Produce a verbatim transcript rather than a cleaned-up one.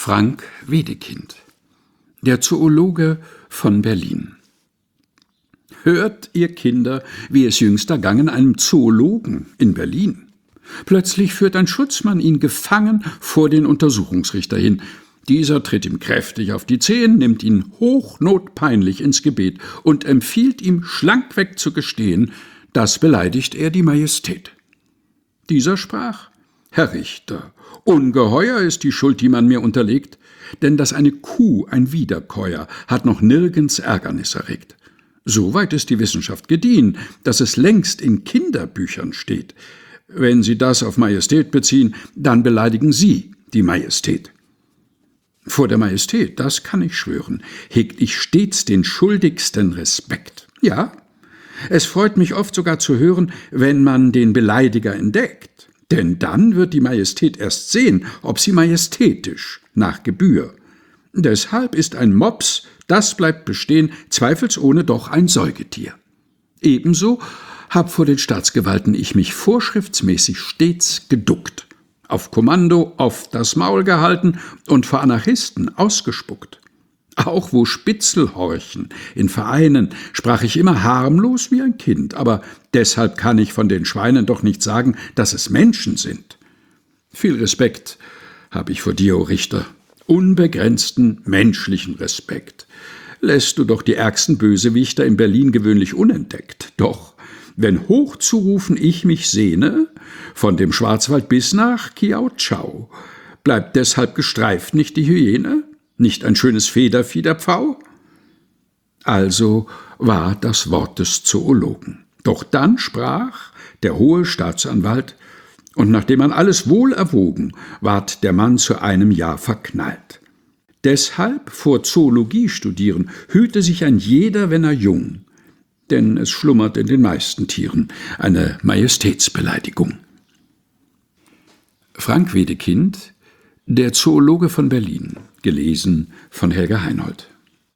Frank Wedekind, der Zoologe von Berlin. Hört, ihr Kinder, wie es jüngst ergangen einem Zoologen in Berlin. Plötzlich führt ein Schutzmann ihn gefangen vor den Untersuchungsrichter hin. Dieser tritt ihm kräftig auf die Zehen, nimmt ihn hochnotpeinlich ins Gebet und empfiehlt ihm schlankweg zu gestehen, das beleidigt er die Majestät. Dieser sprach: »Herr Richter, ungeheuer ist die Schuld, die man mir unterlegt, denn dass eine Kuh ein Wiederkäuer hat noch nirgends Ärgernis erregt. Soweit ist die Wissenschaft gediehen, dass es längst in Kinderbüchern steht. Wenn Sie das auf Majestät beziehen, dann beleidigen Sie die Majestät. Vor der Majestät, das kann ich schwören, hegt ich stets den schuldigsten Respekt. Ja, es freut mich oft sogar zu hören, wenn man den Beleidiger entdeckt. Denn dann wird die Majestät erst sehen, ob sie majestätisch, nach Gebühr. Deshalb ist ein Mops, das bleibt bestehen, zweifelsohne doch ein Säugetier. Ebenso hab vor den Staatsgewalten ich mich vorschriftsmäßig stets geduckt, auf Kommando oft das Maul gehalten und vor Anarchisten ausgespuckt. Auch wo Spitzel horchen, in Vereinen, sprach ich immer harmlos wie ein Kind, aber deshalb kann ich von den Schweinen doch nicht sagen, dass es Menschen sind. Viel Respekt habe ich vor dir, o Richter, unbegrenzten menschlichen Respekt. Lässt du doch die ärgsten Bösewichter in Berlin gewöhnlich unentdeckt. Doch, wenn hochzurufen ich mich sehne, von dem Schwarzwald bis nach Kiautschau, bleibt deshalb gestreift nicht die Hyäne? Nicht ein schönes Federvieh der Pfau? Also war das Wort des Zoologen. Doch dann sprach der hohe Staatsanwalt, und nachdem man alles wohl erwogen, ward der Mann zu einem Jahr verknallt. Deshalb vor Zoologie studieren hüte sich ein jeder, wenn er jung, denn es schlummert in den meisten Tieren eine Majestätsbeleidigung. Frank Wedekind, der Zoologe von Berlin, gelesen von Helga Heinold.